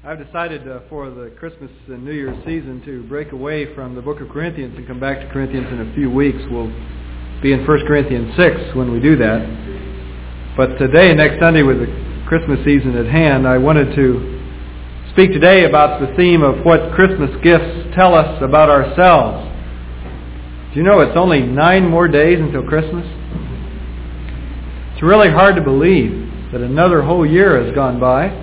I've decided for the Christmas and New Year's season to break away from the book of Corinthians and come back to Corinthians in a few weeks. We'll be in 1 Corinthians 6 when we do that. But today, next Sunday, with the Christmas season at hand, I wanted to speak today about the theme of what Christmas gifts tell us about ourselves. Do you know it's only 9 more days until Christmas? It's really hard to believe that another whole year has gone by.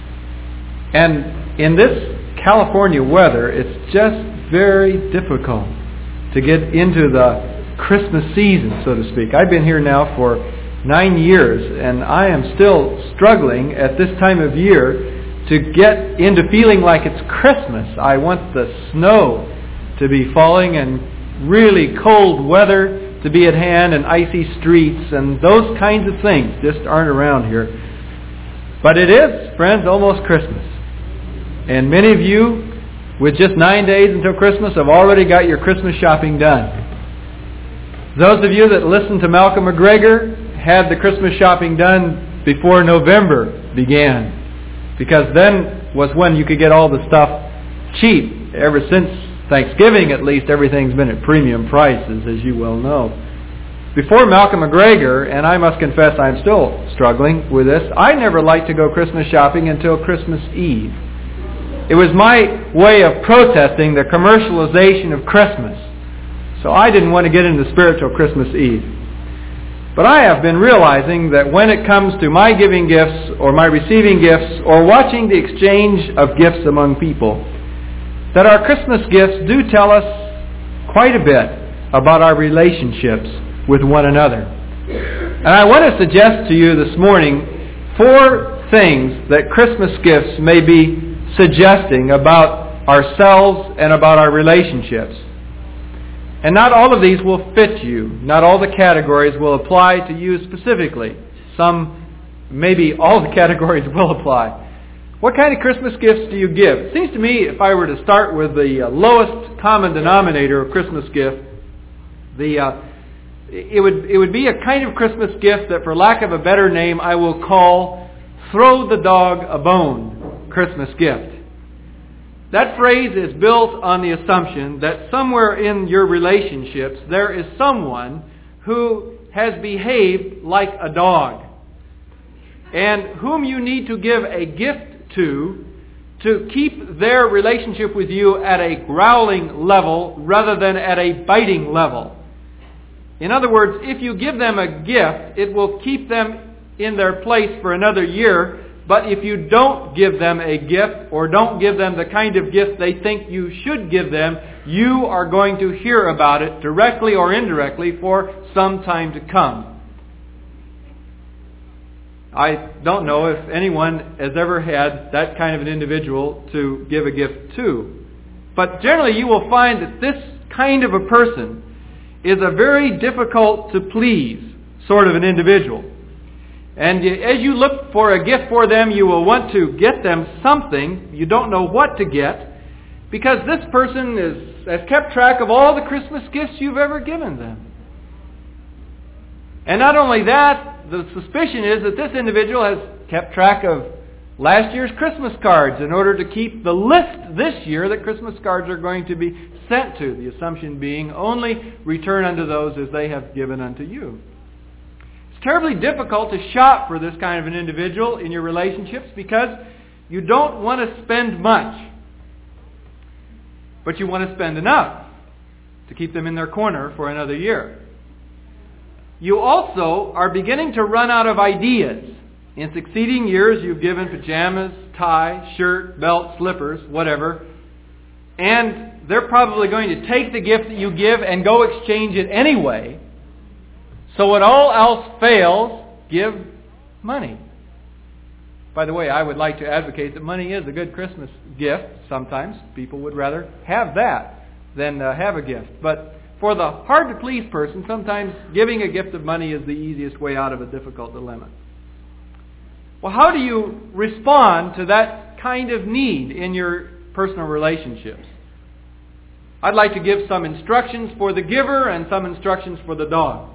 And in this California weather, it's just very difficult to get into the Christmas season, so to speak. I've been here now for 9 years, and I am still struggling at this time of year to get into feeling like it's Christmas. I want the snow to be falling and really cold weather to be at hand and icy streets, and those kinds of things just aren't around here. But it is, friends, almost Christmas. And many of you, with just 9 days until Christmas, have already got your Christmas shopping done. Those of you that listened to Malcolm McGregor had the Christmas shopping done before November began. Because then was when you could get all the stuff cheap. Ever since Thanksgiving, at least, everything's been at premium prices, as you well know. Before Malcolm McGregor, and I must confess I'm still struggling with this, I never liked to go Christmas shopping until Christmas Eve. It was my way of protesting the commercialization of Christmas. So I didn't want to get into the spirit till Christmas Eve. But I have been realizing that when it comes to my giving gifts or my receiving gifts or watching the exchange of gifts among people, that our Christmas gifts do tell us quite a bit about our relationships with one another. And I want to suggest to you this morning 4 things that Christmas gifts may be suggesting about ourselves and about our relationships. And not all of these will fit you. Not all the categories will apply to you specifically. Some, maybe all the categories will apply. What kind of Christmas gifts do you give? It seems to me, if I were to start with the lowest common denominator of Christmas gift, it would be a kind of Christmas gift that, for lack of a better name, I will call throw the dog a bone Christmas gift. That phrase is built on the assumption that somewhere in your relationships there is someone who has behaved like a dog and whom you need to give a gift to keep their relationship with you at a growling level rather than at a biting level. In other words, if you give them a gift, it will keep them in their place for another year. But if you don't give them a gift or don't give them the kind of gift they think you should give them, you are going to hear about it directly or indirectly for some time to come. I don't know if anyone has ever had that kind of an individual to give a gift to. But generally you will find that this kind of a person is a very difficult to please sort of an individual. And as you look for a gift for them, you will want to get them something. You don't know what to get because this person has kept track of all the Christmas gifts you've ever given them. And not only that, the suspicion is that this individual has kept track of last year's Christmas cards in order to keep the list this year that Christmas cards are going to be sent to. The assumption being only return unto those as they have given unto you. Terribly difficult to shop for this kind of an individual in your relationships because you don't want to spend much, but you want to spend enough to keep them in their corner for another year. You also are beginning to run out of ideas. In succeeding years, you've given pajamas, tie, shirt, belt, slippers, whatever, and they're probably going to take the gift that you give and go exchange it anyway. So when all else fails, give money. By the way, I would like to advocate that money is a good Christmas gift. Sometimes people would rather have that than have a gift. But for the hard-to-please person, sometimes giving a gift of money is the easiest way out of a difficult dilemma. Well, how do you respond to that kind of need in your personal relationships? I'd like to give some instructions for the giver and some instructions for the dog.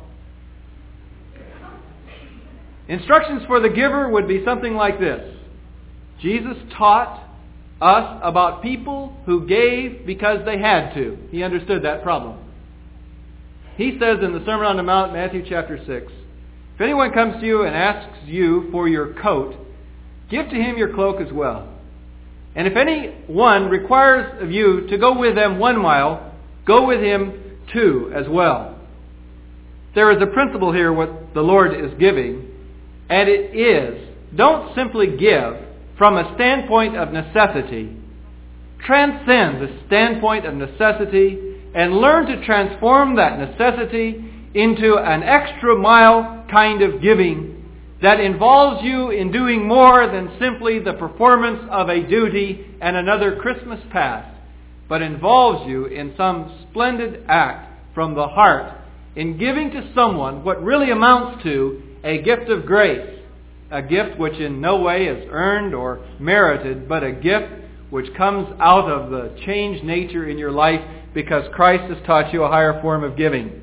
Instructions for the giver would be something like this. Jesus taught us about people who gave because they had to. He understood that problem. He says in the Sermon on the Mount, Matthew chapter 6, if anyone comes to you and asks you for your coat, give to him your cloak as well. And if anyone requires of you to go with them 1 mile, go with him 2 as well. There is a principle here what the Lord is giving, and it is, don't simply give from a standpoint of necessity. Transcend the standpoint of necessity and learn to transform that necessity into an extra mile kind of giving that involves you in doing more than simply the performance of a duty and another Christmas past, but involves you in some splendid act from the heart in giving to someone what really amounts to a gift of grace, a gift which in no way is earned or merited, but a gift which comes out of the changed nature in your life because Christ has taught you a higher form of giving.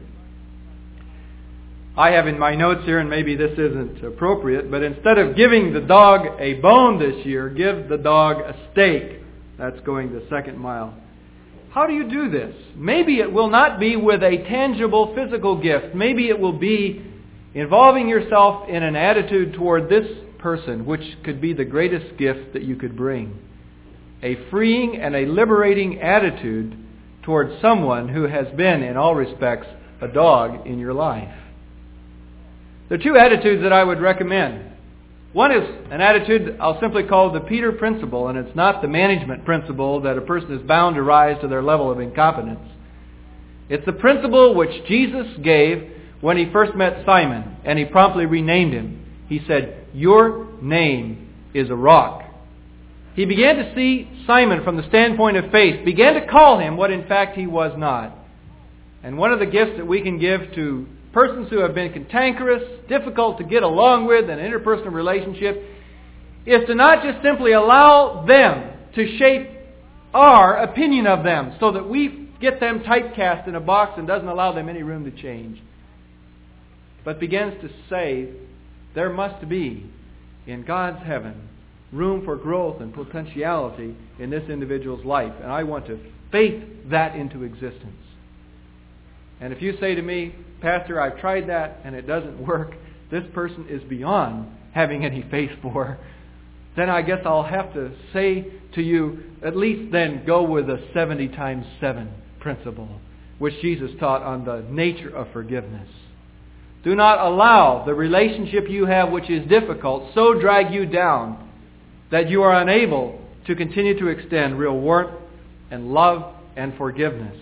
I have in my notes here, and maybe this isn't appropriate, but instead of giving the dog a bone this year, give the dog a steak. That's going the 2nd mile. How do you do this? Maybe it will not be with a tangible physical gift. Maybe it will be involving yourself in an attitude toward this person, which could be the greatest gift that you could bring. A freeing and a liberating attitude towards someone who has been, in all respects, a dog in your life. There are 2 attitudes that I would recommend. One is an attitude I'll simply call the Peter principle, and it's not the management principle that a person is bound to rise to their level of incompetence. It's the principle which Jesus gave when he first met Simon, and he promptly renamed him. He said, "Your name is a rock." He began to see Simon from the standpoint of faith, began to call him what in fact he was not. And one of the gifts that we can give to persons who have been cantankerous, difficult to get along with in an interpersonal relationship, is to not just simply allow them to shape our opinion of them so that we get them typecast in a box and doesn't allow them any room to change, but begins to say there must be, in God's heaven, room for growth and potentiality in this individual's life. And I want to faith that into existence. And if you say to me, "Pastor, I've tried that and it doesn't work, this person is beyond having any faith for," then I guess I'll have to say to you, at least then go with the 70 times 7 principle, which Jesus taught on the nature of forgiveness. Do not allow the relationship you have, which is difficult, so drag you down that you are unable to continue to extend real warmth and love and forgiveness.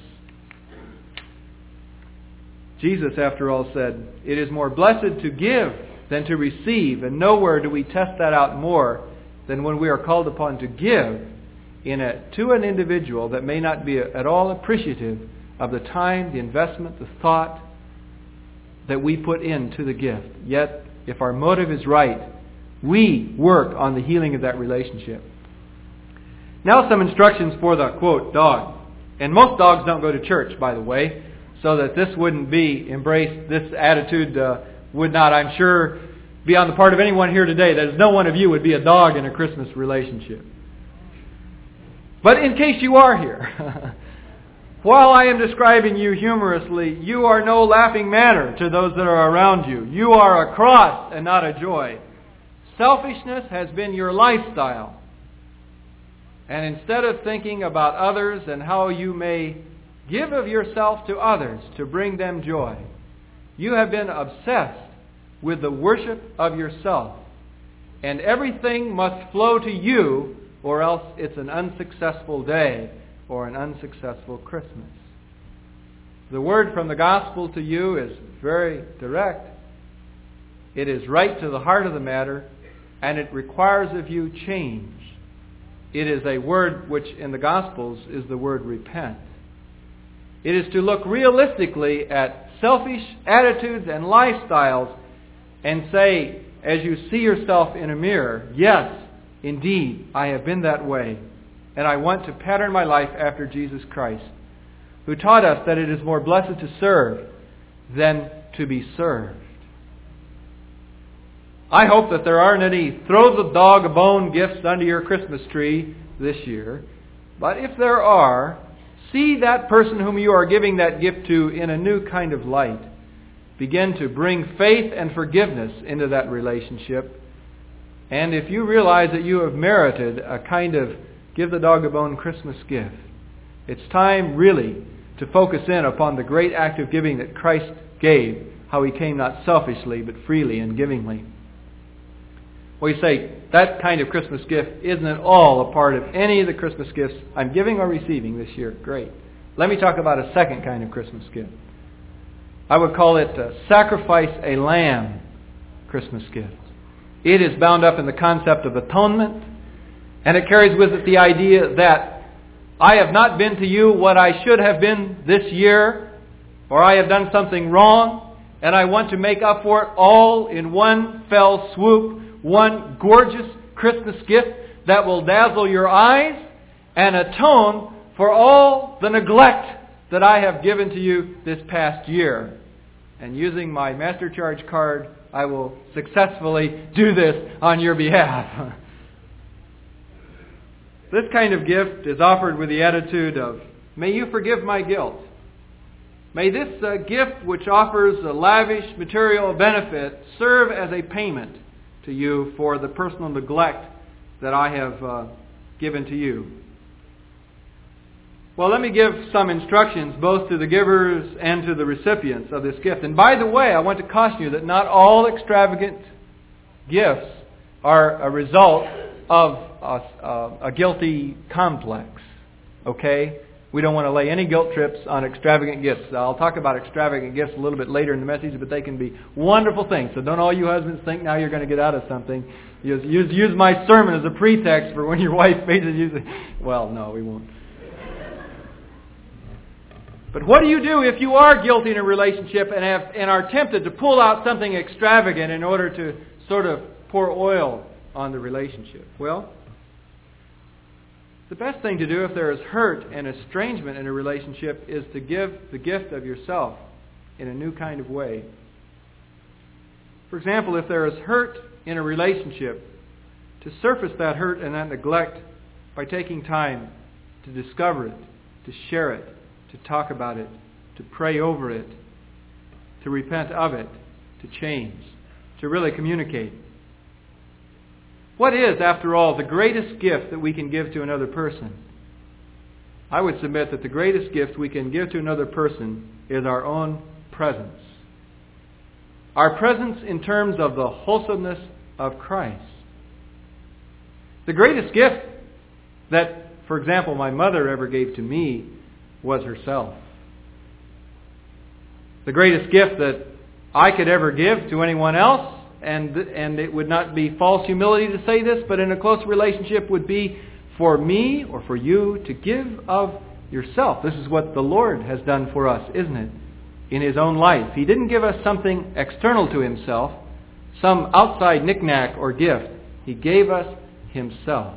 Jesus, after all, said, "It is more blessed to give than to receive," and nowhere do we test that out more than when we are called upon to give to an individual that may not be at all appreciative of the time, the investment, the thought that we put into the gift. Yet, if our motive is right, we work on the healing of that relationship. Now some instructions for the, quote, dog. And most dogs don't go to church, by the way, so that this wouldn't be embraced, this attitude would not, I'm sure, be on the part of anyone here today. That is, no one of you would be a dog in a Christmas relationship. But in case you are here, while I am describing you humorously, you are no laughing matter to those that are around you. You are a cross and not a joy. Selfishness has been your lifestyle. And instead of thinking about others and how you may give of yourself to others to bring them joy, you have been obsessed with the worship of yourself. And everything must flow to you, or else it's an unsuccessful day or an unsuccessful Christmas. The word from the gospel to you is very direct. It is right to the heart of the matter, and it requires of you change. It is a word which in the Gospels is the word repent. It is to look realistically at selfish attitudes and lifestyles and say, as you see yourself in a mirror, yes, indeed, I have been that way, and I want to pattern my life after Jesus Christ, who taught us that it is more blessed to serve than to be served. I hope that there aren't any throw the dog a bone gifts under your Christmas tree this year. But if there are, see that person whom you are giving that gift to in a new kind of light. Begin to bring faith and forgiveness into that relationship. And if you realize that you have merited a kind of give the dog a bone Christmas gift, it's time really to focus in upon the great act of giving that Christ gave, how He came not selfishly but freely and givingly. Well, you say, that kind of Christmas gift isn't at all a part of any of the Christmas gifts I'm giving or receiving this year. Great. Let me talk about a second kind of Christmas gift. I would call it sacrifice a lamb Christmas gift. It is bound up in the concept of atonement, and it carries with it the idea that I have not been to you what I should have been this year, or I have done something wrong, and I want to make up for it all in one fell swoop, one gorgeous Christmas gift that will dazzle your eyes and atone for all the neglect that I have given to you this past year. And using my MasterCharge card, I will successfully do this on your behalf. This kind of gift is offered with the attitude of, may you forgive my guilt. May this gift, which offers a lavish material benefit, serve as a payment to you for the personal neglect that I have given to you. Well, let me give some instructions both to the givers and to the recipients of this gift. And by the way, I want to caution you that not all extravagant gifts are a result of a guilty complex. Okay? We don't want to lay any guilt trips on extravagant gifts. I'll talk about extravagant gifts a little bit later in the message, but they can be wonderful things. So don't all you husbands think now you're going to get out of something. Use my sermon as a pretext for when your wife faces you. Well, no, we won't. But what do you do if you are guilty in a relationship and are tempted to pull out something extravagant in order to sort of pour oil on the relationship? Well, the best thing to do if there is hurt and estrangement in a relationship is to give the gift of yourself in a new kind of way. For example, if there is hurt in a relationship, to surface that hurt and that neglect by taking time to discover it, to share it, to talk about it, to pray over it, to repent of it, to change, to really communicate. What is, after all, the greatest gift that we can give to another person? I would submit that the greatest gift we can give to another person is our own presence. Our presence in terms of the wholesomeness of Christ. The greatest gift that, for example, my mother ever gave to me was herself. The greatest gift that I could ever give to anyone else, and it would not be false humility to say this, but in a close relationship would be for me or for you to give of yourself. This is what the Lord has done for us, isn't it? In His own life. He didn't give us something external to Himself, some outside knick-knack or gift. He gave us Himself.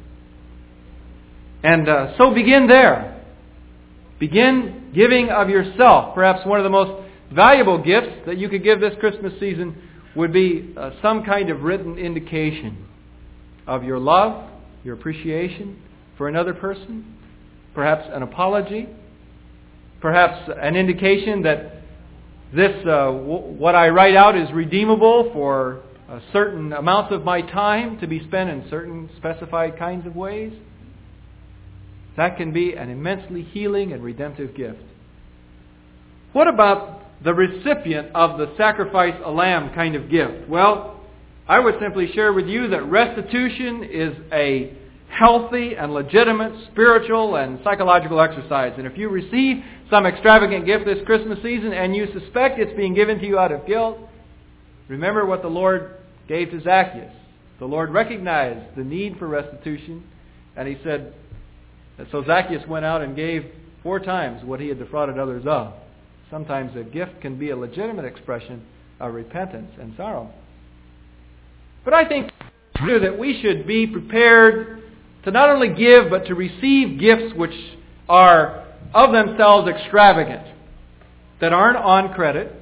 And so begin there. Begin giving of yourself. Perhaps one of the most valuable gifts that you could give this Christmas season would be some kind of written indication of your love, your appreciation for another person. Perhaps an apology. Perhaps an indication that this, what I write out is redeemable for certain amounts of my time to be spent in certain specified kinds of ways. That can be an immensely healing and redemptive gift. What about the recipient of the sacrifice a lamb kind of gift? Well, I would simply share with you that restitution is a healthy and legitimate spiritual and psychological exercise. And if you receive some extravagant gift this Christmas season and you suspect it's being given to you out of guilt, remember what the Lord gave to Zacchaeus. The Lord recognized the need for restitution, and He said, so Zacchaeus went out and gave 4 times what he had defrauded others of. Sometimes a gift can be a legitimate expression of repentance and sorrow. But I think too that we should be prepared to not only give, but to receive gifts which are of themselves extravagant, that aren't on credit,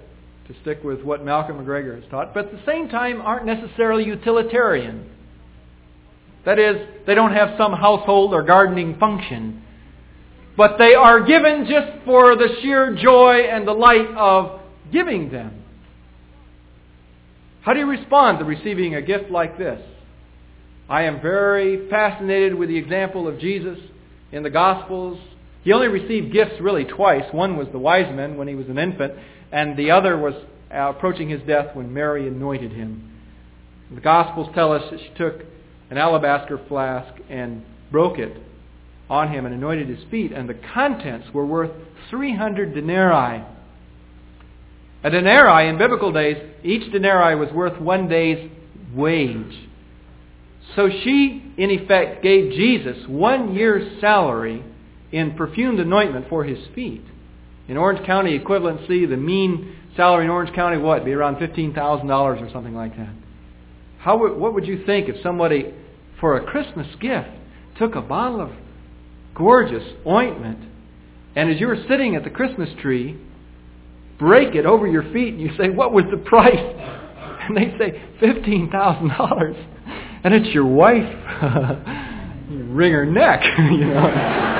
to stick with what Malcolm McGregor has taught, but at the same time aren't necessarily utilitarian. That is, they don't have some household or gardening function, but they are given just for the sheer joy and delight of giving them. How do you respond to receiving a gift like this? I am very fascinated with the example of Jesus in the Gospels. He only received gifts really twice. One was the wise men when he was an infant, and the other was approaching his death when Mary anointed him. The Gospels tell us that she took an alabaster flask and broke it on him and anointed his feet, and the contents were worth 300 denarii. A denarii in biblical days, each denarii was worth 1 day's wage. So she, in effect, gave Jesus 1 year's salary in perfumed anointment for his feet. In Orange County equivalency, the mean salary in Orange County, what? Be around $15,000 or something like that. What would you think if somebody, for a Christmas gift, took a bottle of gorgeous ointment, and as you were sitting at the Christmas tree, break it over your feet, and you say, what was the price? And they say, $15,000. And it's your wife. You wring her neck, you know.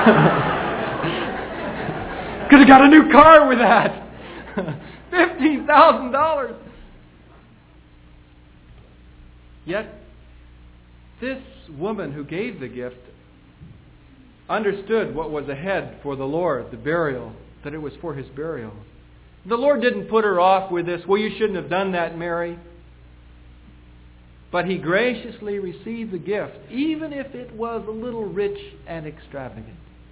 Could have got a new car with that. $15,000. Yet, this woman who gave the gift understood what was ahead for the Lord, the burial, that it was for his burial. The Lord didn't put her off with this, well, you shouldn't have done that, Mary. But he graciously received the gift, even if it was a little rich and extravagant.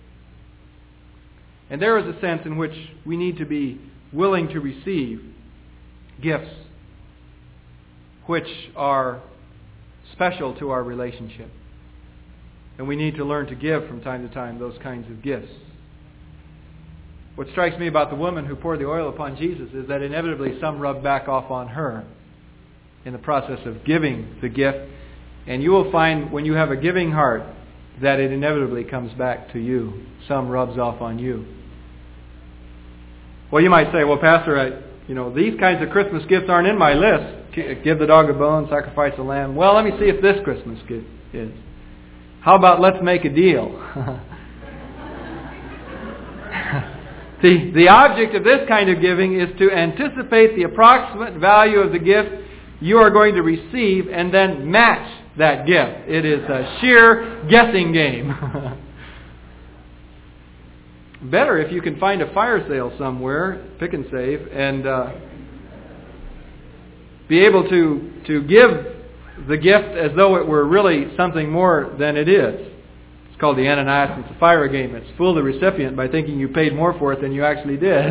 And there is a sense in which we need to be willing to receive gifts which are special to our relationship. And we need to learn to give from time to time those kinds of gifts. What strikes me about the woman who poured the oil upon Jesus is that inevitably some rub back off on her in the process of giving the gift. And you will find when you have a giving heart that it inevitably comes back to you. Some rubs off on you. Well, you might say, well, Pastor, these kinds of Christmas gifts aren't in my list. Give the dog a bone, sacrifice a lamb. Well, let me see if this Christmas gift is. How about let's make a deal? The object of this kind of giving is to anticipate the approximate value of the gift you are going to receive and then match that gift. It is a sheer guessing game. Better if you can find a fire sale somewhere, pick and save, and be able to give the gift as though it were really something more than it is. It's called the Ananias and Sapphira game. It's fool the recipient by thinking you paid more for it than you actually did.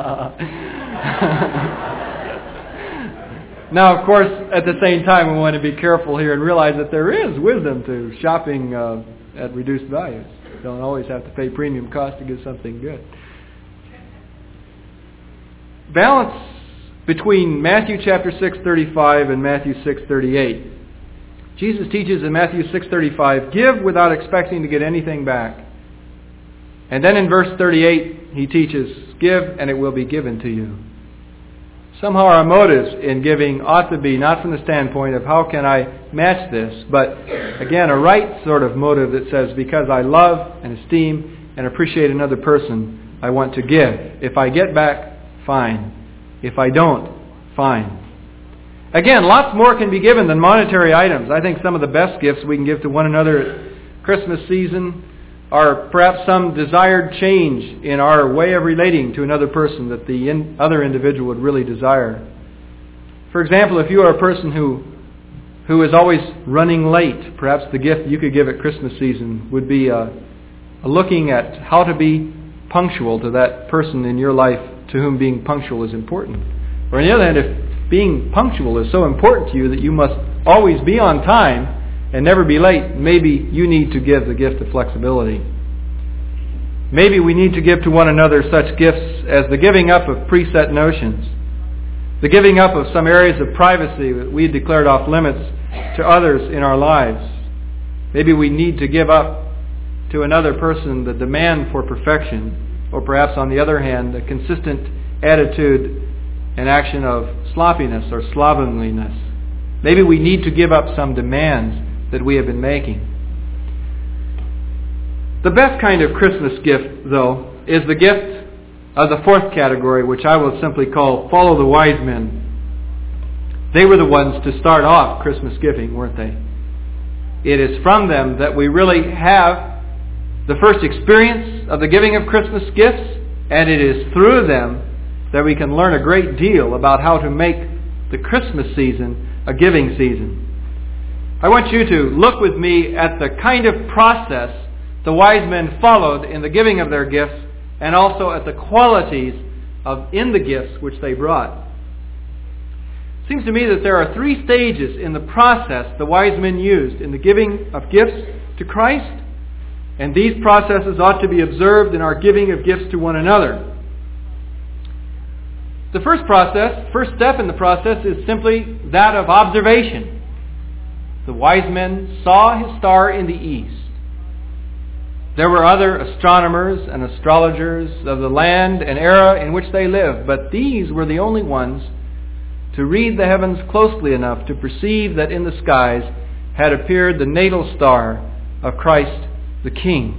Now, of course, at the same time, we want to be careful here and realize that there is wisdom to shopping at reduced values. You don't always have to pay premium cost to get something good. Balance between Matthew chapter 6:35 and Matthew 6:38. Jesus teaches in Matthew 6:35, give without expecting to get anything back. And then in verse 38, he teaches, give and it will be given to you. Somehow our motives in giving ought to be not from the standpoint of how can I match this, but again, a right sort of motive that says because I love and esteem and appreciate another person, I want to give. If I get back, fine. If I don't, fine. Again, lots more can be given than monetary items. I think some of the best gifts we can give to one another at Christmas season are perhaps some desired change in our way of relating to another person that the other individual would really desire. For example, if you are a person who is always running late, perhaps the gift you could give at Christmas season would be looking at how to be punctual to that person in your life to whom being punctual is important. Or on the other hand, if being punctual is so important to you that you must always be on time and never be late, maybe you need to give the gift of flexibility. Maybe we need to give to one another such gifts as the giving up of preset notions, the giving up of some areas of privacy that we declared off limits to others in our lives. Maybe we need to give up to another person the demand for perfection, or perhaps on the other hand, a consistent attitude an action of sloppiness or slovenliness. Maybe we need to give up some demands that we have been making. The best kind of Christmas gift, though, is the gift of the fourth category, which I will simply call follow the wise men. They were the ones to start off Christmas giving, weren't they? It is from them that we really have the first experience of the giving of Christmas gifts, and it is through them that we can learn a great deal about how to make the Christmas season a giving season. I want you to look with me at the kind of process the wise men followed in the giving of their gifts, and also at the qualities in the gifts which they brought. It seems to me that there are three stages in the process the wise men used in the giving of gifts to Christ, and these processes ought to be observed in our giving of gifts to one another. The first step in the process is simply that of observation. The wise men saw his star in the east. There were other astronomers and astrologers of the land and era in which they lived, but these were the only ones to read the heavens closely enough to perceive that in the skies had appeared the natal star of Christ the King.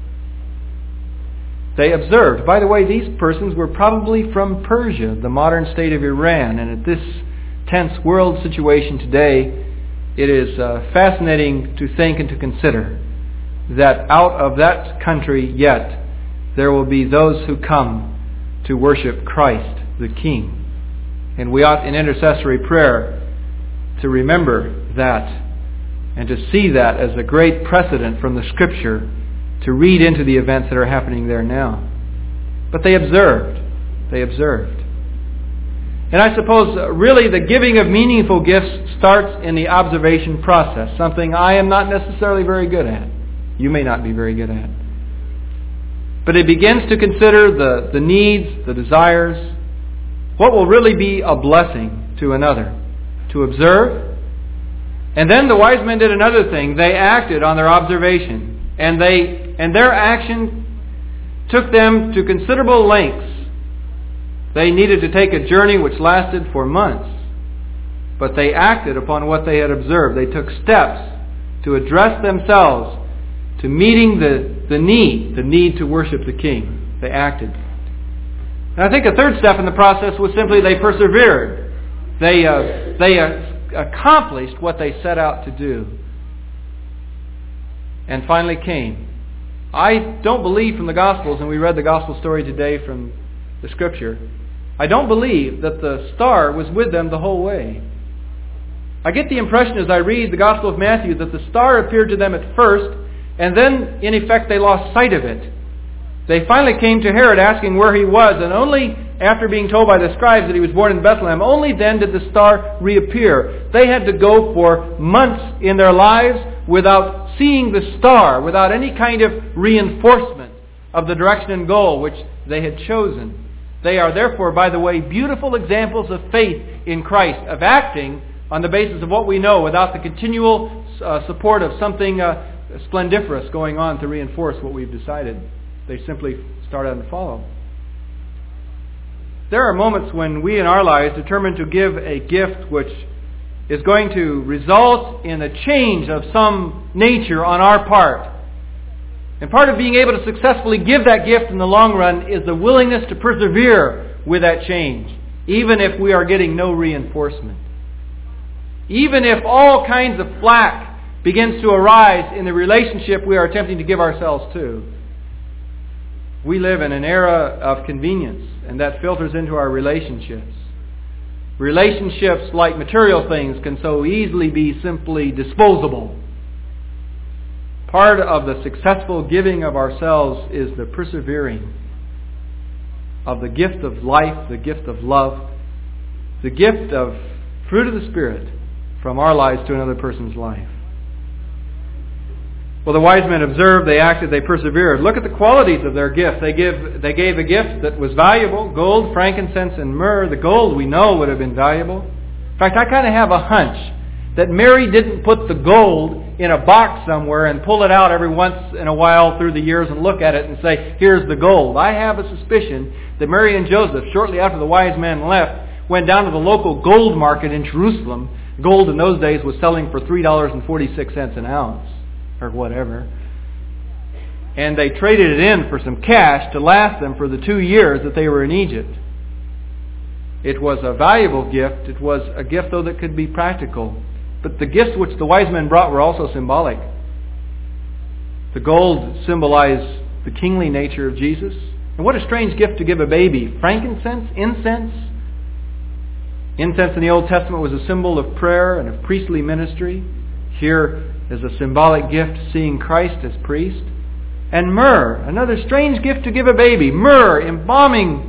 They observed. By the way, these persons were probably from Persia, the modern state of Iran, and at this tense world situation today, it is fascinating to think and to consider that out of that country yet there will be those who come to worship Christ the King. And we ought in intercessory prayer to remember that and to see that as a great precedent from the Scripture to read into the events that are happening there now. But they observed. They observed. And I suppose really the giving of meaningful gifts starts in the observation process, something I am not necessarily very good at. You may not be very good at. But it begins to consider the needs, the desires, what will really be a blessing to another, to observe. And then the wise men did another thing. They acted on their observation. And their action took them to considerable lengths. They needed to take a journey which lasted for months. But they acted upon what they had observed. They took steps to address themselves to meeting the need to worship the King. They acted. And I think a third step in the process was simply they persevered. They accomplished what they set out to do. And finally came. I don't believe from the Gospels, and we read the Gospel story today from the Scripture, I don't believe that the star was with them the whole way. I get the impression as I read the Gospel of Matthew that the star appeared to them at first, and then in effect they lost sight of it. They finally came to Herod asking where he was, and only after being told by the scribes that he was born in Bethlehem, only then did the star reappear. They had to go for months in their lives without seeing the star, without any kind of reinforcement of the direction and goal which they had chosen. They are therefore, by the way, beautiful examples of faith in Christ, of acting on the basis of what we know without the continual support of something splendiferous going on to reinforce what we've decided. They simply start out and follow. There are moments when we in our lives determine to give a gift which is going to result in a change of some nature on our part. And part of being able to successfully give that gift in the long run is the willingness to persevere with that change, even if we are getting no reinforcement. Even if all kinds of flack begins to arise in the relationship we are attempting to give ourselves to. We live in an era of convenience, and that filters into our relationships. Relationships, like material things, can so easily be simply disposable. Part of the successful giving of ourselves is the persevering of the gift of life, the gift of love, the gift of fruit of the Spirit from our lives to another person's life. Well, the wise men observed, they acted, they persevered. Look at the qualities of their gift. They gave a gift that was valuable, gold, frankincense, and myrrh. The gold we know would have been valuable. In fact, I kind of have a hunch that Mary didn't put the gold in a box somewhere and pull it out every once in a while through the years and look at it and say, here's the gold. I have a suspicion that Mary and Joseph, shortly after the wise men left, went down to the local gold market in Jerusalem. Gold in those days was selling for $3.46 an ounce, or whatever. And they traded it in for some cash to last them for the 2 years that they were in Egypt. It was a valuable gift. It was a gift, though, that could be practical. But the gifts which the wise men brought were also symbolic. The gold symbolized the kingly nature of Jesus. And what a strange gift to give a baby. Frankincense, incense. Incense in the Old Testament was a symbol of prayer and of priestly ministry. Here is a symbolic gift, seeing Christ as priest. And myrrh, another strange gift to give a baby. Myrrh, embalming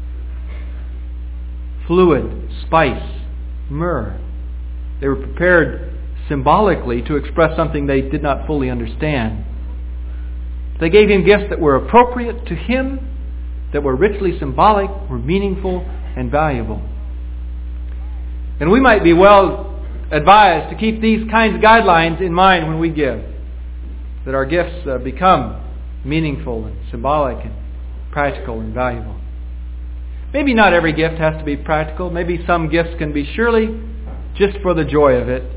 fluid, spice, myrrh. They were prepared symbolically to express something they did not fully understand. They gave him gifts that were appropriate to him, that were richly symbolic, were meaningful and valuable. And we might be well advised to keep these kinds of guidelines in mind when we give, that our gifts become meaningful and symbolic and practical and valuable. Maybe not every gift has to be practical. Maybe some gifts can be surely just for the joy of it.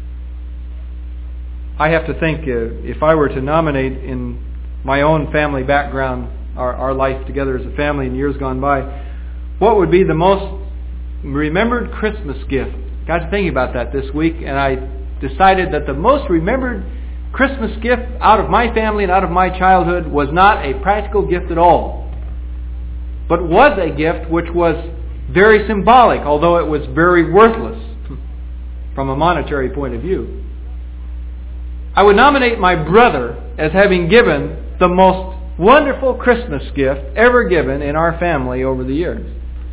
I have to think, if I were to nominate in my own family background, our life together as a family in years gone by, what would be the most remembered Christmas gift? Got to thinking about that this week, and I decided that the most remembered Christmas gift out of my family and out of my childhood was not a practical gift at all, but was a gift which was very symbolic, although it was very worthless from a monetary point of view. I would nominate my brother as having given the most wonderful Christmas gift ever given in our family over the years.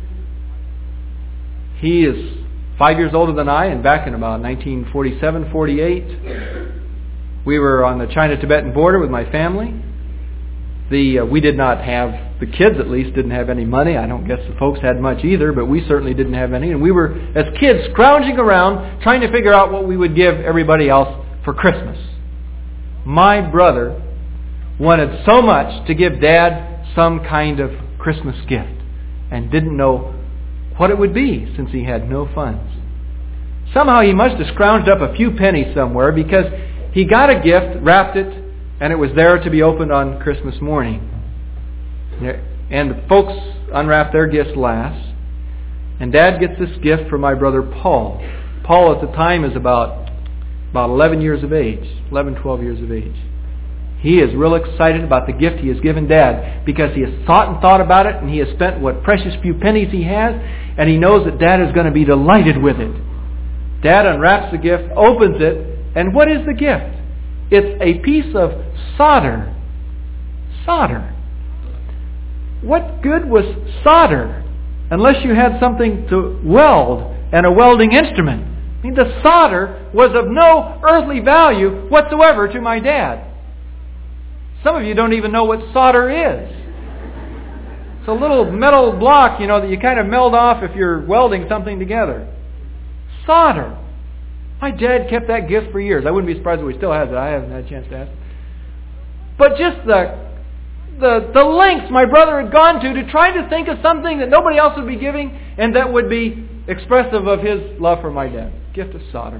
He is 5 years older than I, and back in about 1947, 48, we were on the China-Tibetan border with my family. We did not have, the kids at least, didn't have any money. I don't guess the folks had much either, but we certainly didn't have any. And we were, as kids, scrounging around, trying to figure out what we would give everybody else for Christmas. My brother wanted so much to give Dad some kind of Christmas gift and didn't know what it would be since he had no funds. Somehow he must have scrounged up a few pennies somewhere, because he got a gift, wrapped it, and it was there to be opened on Christmas morning. And the folks unwrap their gifts last. And Dad gets this gift for my brother Paul. Paul at the time is about 11 years of age, 11, 12 years of age. He is real excited about the gift he has given Dad, because he has thought about it, and he has spent what precious few pennies he has, and he knows that Dad is going to be delighted with it. Dad unwraps the gift, opens it, and what is the gift? It's a piece of solder. Solder. What good was solder unless you had something to weld and a welding instrument? I mean, the solder was of no earthly value whatsoever to my dad. Some of you don't even know what solder is. It's a little metal block, that you kind of melt off if you're welding something together. Solder. My dad kept that gift for years. I wouldn't be surprised if he still has it. I haven't had a chance to ask. But just the lengths my brother had gone to try to think of something that nobody else would be giving and that would be expressive of his love for my dad. Gift of solder.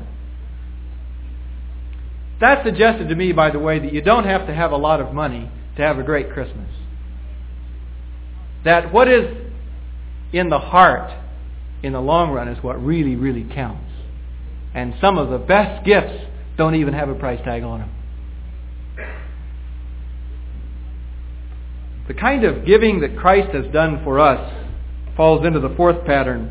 That suggested to me, by the way, that you don't have to have a lot of money to have a great Christmas. That what is in the heart in the long run is what really, really counts. And some of the best gifts don't even have a price tag on them. The kind of giving that Christ has done for us falls into the fourth pattern.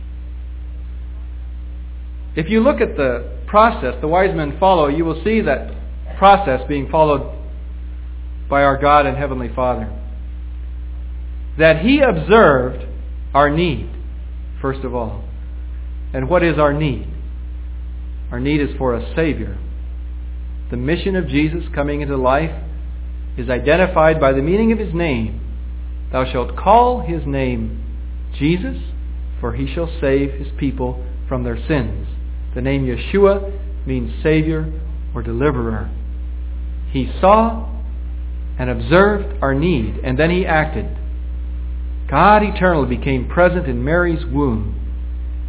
If you look at the process the wise men follow, you will see that process being followed by our God and Heavenly Father. That He observed our need, first of all. And what is our need? Our need is for a Savior. The mission of Jesus coming into life is identified by the meaning of His name. Thou shalt call His name Jesus, for He shall save His people from their sins. The name Yeshua means Savior or Deliverer. He saw and observed our need, and then He acted. God eternally became present in Mary's womb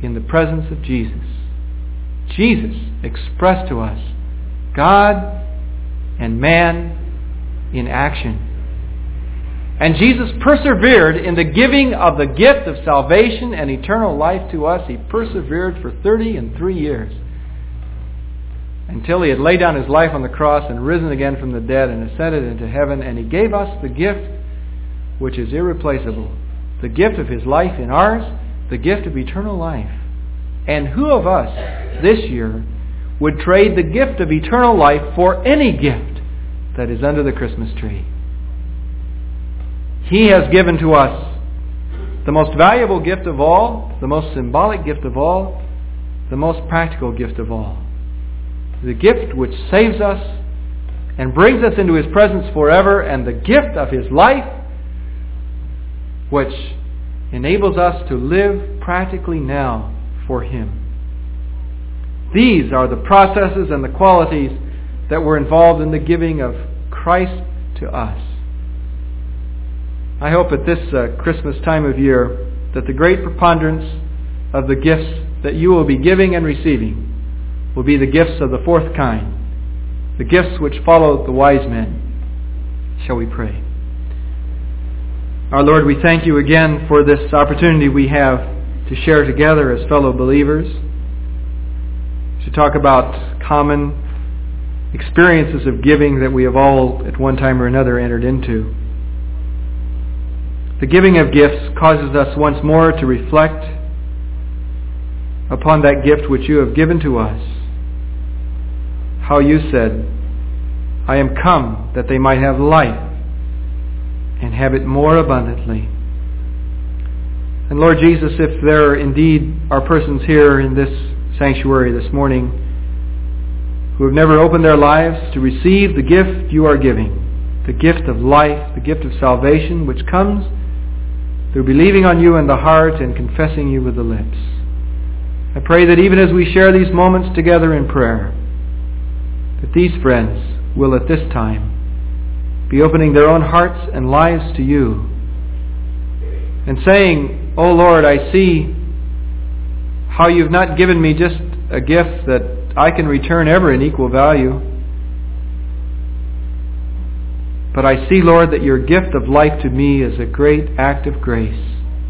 in the presence of Jesus. Jesus expressed to us God and man in action. And Jesus persevered in the giving of the gift of salvation and eternal life to us. He persevered for 33 years until He had laid down His life on the cross and risen again from the dead and ascended into heaven. And He gave us the gift which is irreplaceable, the gift of His life in ours, the gift of eternal life. And who of us this year would trade the gift of eternal life for any gift that is under the Christmas tree? He has given to us the most valuable gift of all, the most symbolic gift of all, the most practical gift of all. The gift which saves us and brings us into His presence forever, and the gift of His life which enables us to live practically now for Him. These are the processes and the qualities that were involved in the giving of Christ to us. I hope at this Christmas time of year that the great preponderance of the gifts that you will be giving and receiving will be the gifts of the fourth kind, the gifts which followed the wise men. Shall we pray? Our Lord, we thank You again for this opportunity we have to share together as fellow believers, to talk about common experiences of giving that we have all at one time or another entered into. The giving of gifts causes us once more to reflect upon that gift which You have given to us. How You said, I am come that they might have life and have it more abundantly. And Lord Jesus, if there indeed are persons here in this sanctuary this morning who have never opened their lives to receive the gift You are giving, the gift of life, the gift of salvation, which comes through believing on You in the heart and confessing You with the lips, I pray that even as we share these moments together in prayer, that these friends will at this time be opening their own hearts and lives to You and saying, Oh Lord, I see how You've not given me just a gift that I can return ever in equal value, but I see, Lord, that Your gift of life to me is a great act of grace.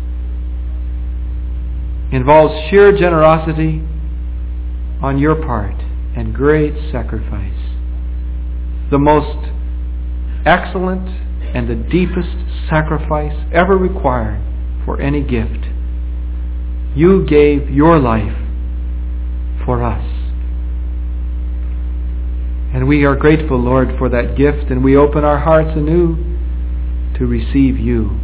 Involves sheer generosity on Your part and great sacrifice. The most excellent and the deepest sacrifice ever required for any gift. You gave Your life for us. And we are grateful, Lord, for that gift, and we open our hearts anew to receive You.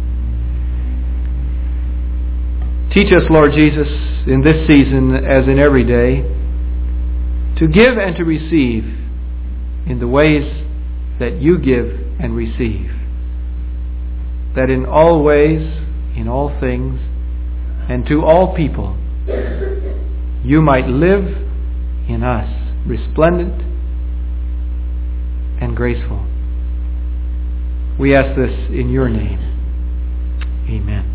Teach us, Lord Jesus, in this season as in every day, to give and to receive in the ways that You give and receive. That in all ways, in all things, and to all people, You might live in us, resplendent and graceful. We ask this in Your name. Amen.